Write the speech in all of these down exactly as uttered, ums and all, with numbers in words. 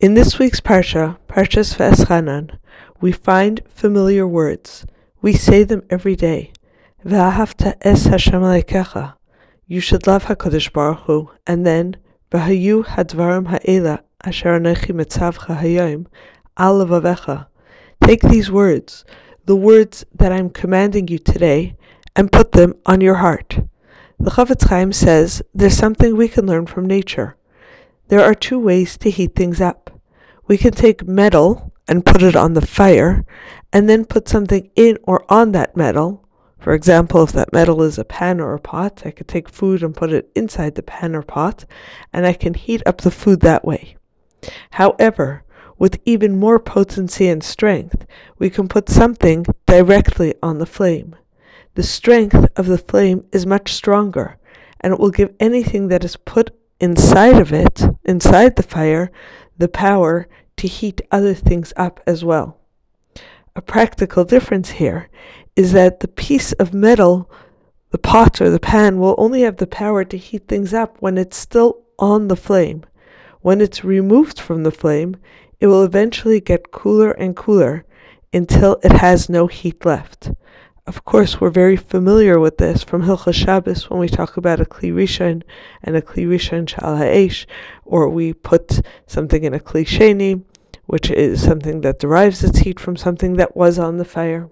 In this week's Parsha, Parshas Va'eschanan, we find familiar words. We say them every day. V'ahavta es Hashem Elokecha. You should love HaKadosh Baruch Hu. And then, V'hayu hadvarim ha'ela asher anechi metzavcha hayom al levavecha. Take these words, the words that I'm commanding you today, and put them on your heart. The Chofetz Chaim says there's something we can learn from nature. There are two ways to heat things up. We can take metal and put it on the fire, and then put something in or on that metal. For example, if that metal is a pan or a pot, I could take food and put it inside the pan or pot, and I can heat up the food that way. However, with even more potency and strength, we can put something directly on the flame. The strength of the flame is much stronger, and it will give anything that is put inside of it, inside the fire, the power to heat other things up as well. A practical difference here is that the piece of metal, the pot or the pan, will only have the power to heat things up when it's still on the flame. When it's removed from the flame, it will eventually get cooler and cooler until it has no heat left. Of course, we're very familiar with this from Hilchos Shabbos when we talk about a Kli Rishon and a Kli Rishon Shal Ha'esh, or we put something in a Kli Sheni, which is something that derives its heat from something that was on the fire.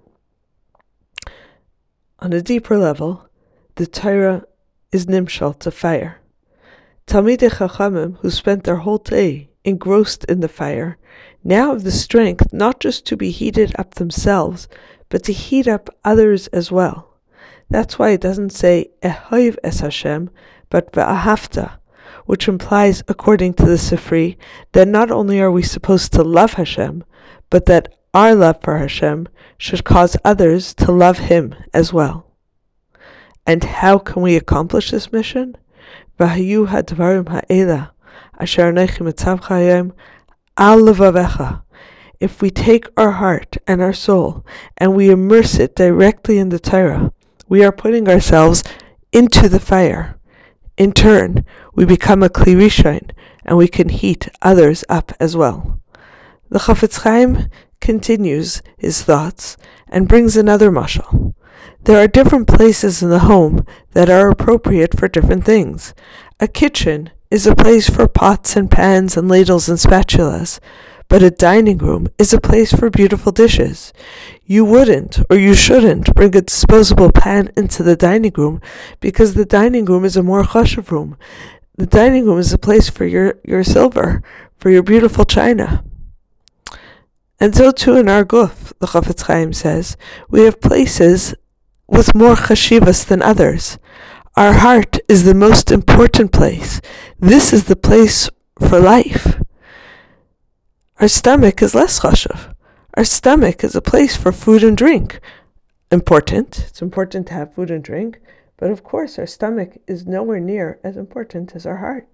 On a deeper level, the Torah is nimshal to fire. Talmidei Chachamim, who spent their whole day engrossed in the fire, now have the strength not just to be heated up themselves, but to heat up others as well. That's why it doesn't say Ehoiv es Hashem, but V'ahavta, which implies, according to the Sifri, that not only are we supposed to love Hashem, but that our love for Hashem should cause others to love Him as well. And how can we accomplish this mission? V'hayu hadvarim ha'ela asher anechi metzavcha hayom al levavecha. If we take our heart and our soul and we immerse it directly in the Torah, we are putting ourselves into the fire. In turn, we become a Kli Rishon, and we can heat others up as well. The Chofetz Chaim continues his thoughts and brings another mashal. There are different places in the home that are appropriate for different things. A kitchen is a place for pots and pans and ladles and spatulas, but a dining room is a place for beautiful dishes. You wouldn't, or you shouldn't, bring a disposable pan into the dining room because the dining room is a more chashuv room. The dining room is a place for your, your silver, for your beautiful china. And so too in our guf, the Chofetz Chaim says, we have places with more chashivas than others. Our heart is the most important place. This is the place for life. Our stomach is less chashuv. Our stomach is a place for food and drink. Important. It's important to have food and drink. But of course, our stomach is nowhere near as important as our heart.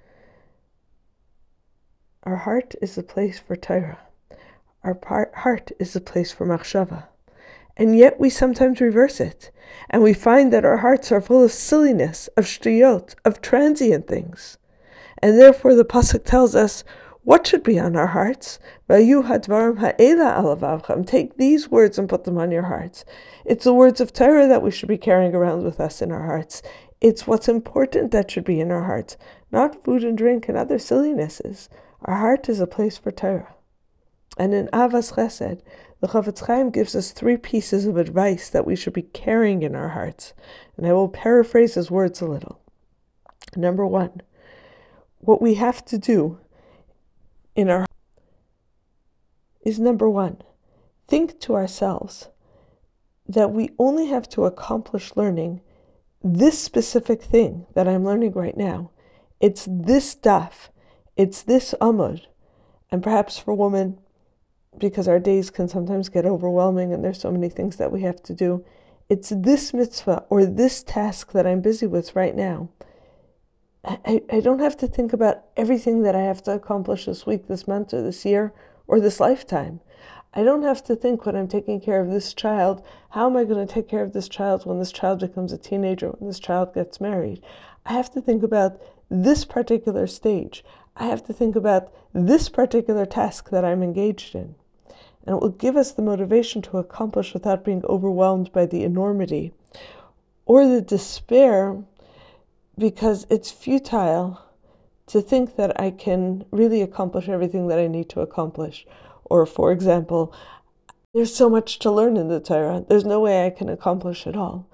Our heart is the place for Torah. Our par- heart is the place for machshava. And yet we sometimes reverse it. And we find that our hearts are full of silliness, of shtiyot, of transient things. And therefore the pasuk tells us, what should be on our hearts? V'hayu hadvarim ha'ela al levavchem. Take these words and put them on your hearts. It's the words of Torah that we should be carrying around with us in our hearts. It's what's important that should be in our hearts, not food and drink and other sillinesses. Our heart is a place for Torah. And in Avas Chesed, the Chofetz Chaim gives us three pieces of advice that we should be carrying in our hearts. And I will paraphrase his words a little. Number one, what we have to do in our is number one, think to ourselves that we only have to accomplish learning this specific thing that I'm learning right now. It's this stuff. It's this amud. And perhaps for women, because our days can sometimes get overwhelming and there's so many things that we have to do, it's this mitzvah or this task that I'm busy with right now. I, I don't have to think about everything that I have to accomplish this week, this month, or this year, or this lifetime. I don't have to think when I'm taking care of this child, how am I going to take care of this child when this child becomes a teenager, when this child gets married? I have to think about this particular stage. I have to think about this particular task that I'm engaged in. And it will give us the motivation to accomplish without being overwhelmed by the enormity or the despair, because it's futile to think that I can really accomplish everything that I need to accomplish. Or, for example, there's so much to learn in the Torah. There's no way I can accomplish it all.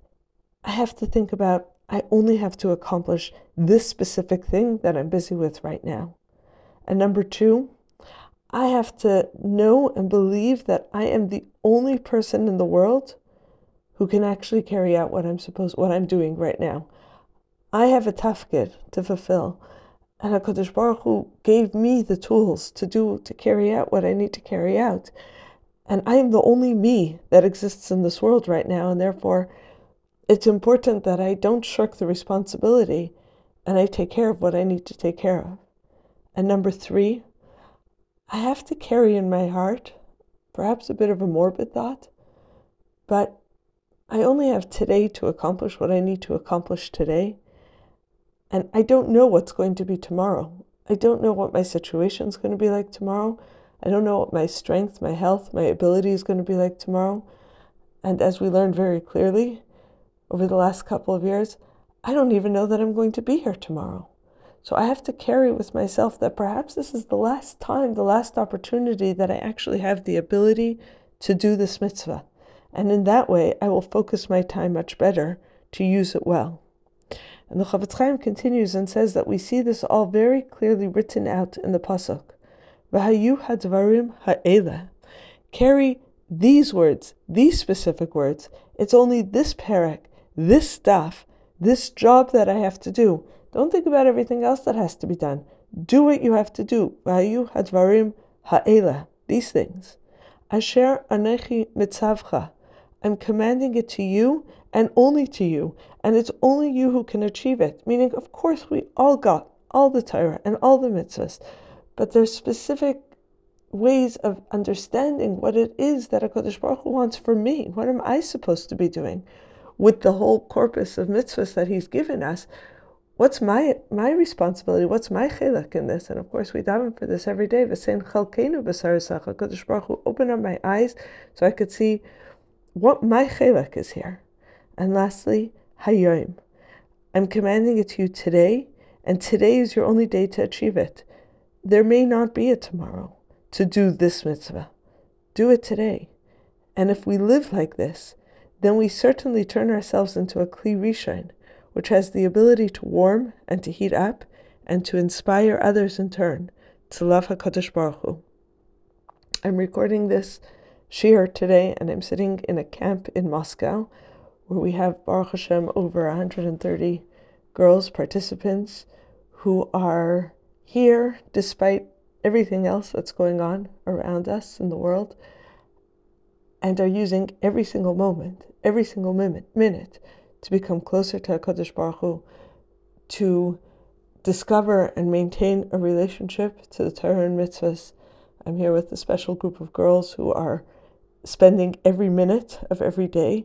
I have to think about, I only have to accomplish this specific thing that I'm busy with right now. And number two, I have to know and believe that I am the only person in the world who can actually carry out what I'm supposed, what I'm doing right now. I have a tafkid to fulfill, and HaKadosh Baruch Hu gave me the tools to do, to carry out what I need to carry out. And I am the only me that exists in this world right now, and therefore it's important that I don't shirk the responsibility and I take care of what I need to take care of. And number three, I have to carry in my heart, perhaps a bit of a morbid thought, but I only have today to accomplish what I need to accomplish today. And I don't know what's going to be tomorrow. I don't know what my situation is going to be like tomorrow. I don't know what my strength, my health, my ability is going to be like tomorrow. And as we learned very clearly over the last couple of years, I don't even know that I'm going to be here tomorrow. So I have to carry with myself that perhaps this is the last time, the last opportunity that I actually have the ability to do this mitzvah. And in that way, I will focus my time much better to use it well. And the Chofetz Chaim continues and says that we see this all very clearly written out in the pasuk. V'hayu hadvarim ha'eleh. Carry these words, these specific words. It's only this parak, this stuff, this job that I have to do. Don't think about everything else that has to be done. Do what you have to do. V'hayu hadvarim ha'eleh. These things. Asher anechi mitzavcha. I'm commanding it to you and only to you. And it's only you who can achieve it. Meaning, of course, we all got all the Torah and all the mitzvahs. But there's specific ways of understanding what it is that HaKadosh Baruch Hu wants for me. What am I supposed to be doing with the whole corpus of mitzvahs that He's given us? What's my my responsibility? What's my chilek in this? And of course, we daven for this every day. V'sein chalkeinu b'sarasach. HaKadosh Baruch Hu, open up my eyes so I could see what my chilek is here. And lastly, hayom. I'm commanding it to you today, and today is your only day to achieve it. There may not be a tomorrow to do this mitzvah. Do it today. And if we live like this, then we certainly turn ourselves into a kli rishon, which has the ability to warm and to heat up and to inspire others in turn to love HaKadosh Baruch Hu. I'm recording this shiur today, and I'm sitting in a camp in Moscow where we have, Baruch Hashem, over one hundred thirty girls, participants, who are here despite everything else that's going on around us in the world, and are using every single moment, every single minute, minute to become closer to HaKadosh Baruch Hu, to discover and maintain a relationship to the Torah and mitzvahs. I'm here with a special group of girls who are spending every minute of every day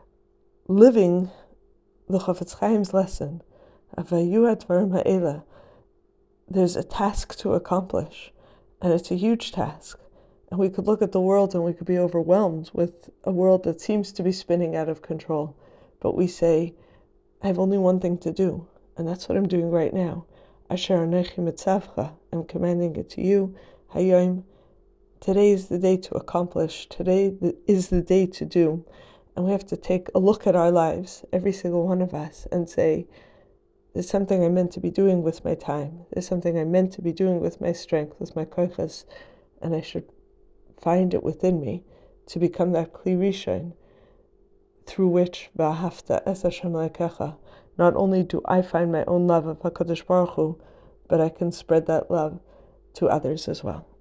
living the Chofetz Chaim's lesson of Vayu hadvarim ha'eleh. There's a task to accomplish, and it's a huge task. And we could look at the world and we could be overwhelmed with a world that seems to be spinning out of control. But we say, I have only one thing to do, and that's what I'm doing right now. Asher anechi mitzavcha. I'm commanding it to you. Hayom. Today is the day to accomplish. Today is the day to do. And we have to take a look at our lives, every single one of us, and say, there's something I'm meant to be doing with my time. There's something I'm meant to be doing with my strength, with my koiches, and I should find it within me to become that kli rishon through which v'ahavta es Hashem lekecha. Not only do I find my own love of HaKadosh Baruch Hu, but I can spread that love to others as well.